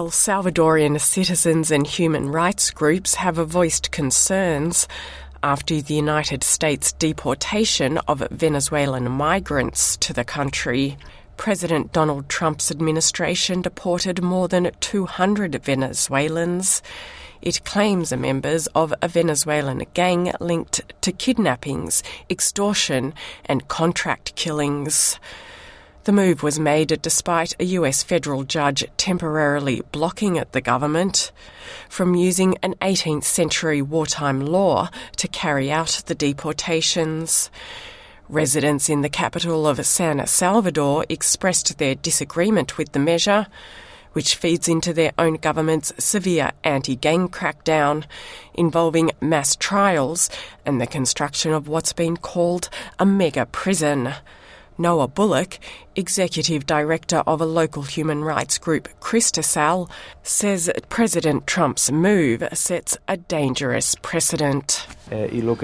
While Salvadorian citizens and human rights groups have voiced concerns after the United States' deportation of Venezuelan migrants to the country, President Donald Trump's administration deported more than 200 Venezuelans. It claims members of a Venezuelan gang linked to kidnappings, extortion and contract killings. The move was made despite a US federal judge temporarily blocking the government from using an 18th century wartime law to carry out the deportations. Residents in the capital of San Salvador expressed their disagreement with the measure, which feeds into their own government's severe anti-gang crackdown involving mass trials and the construction of what's been called a mega prison. Noah Bullock, executive director of a local human rights group, Cristasal, says President Trump's move sets a dangerous precedent. What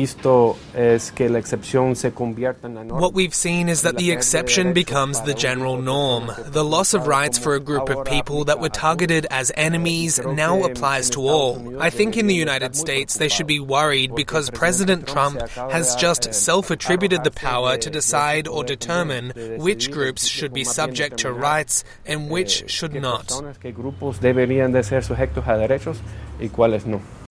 we've seen is that the exception becomes the general norm. The loss of rights for a group of people that were targeted as enemies now applies to all. I think in the United States they should be worried because President Trump has just self-attributed the power to decide or determine which groups should be subject to rights and which should not.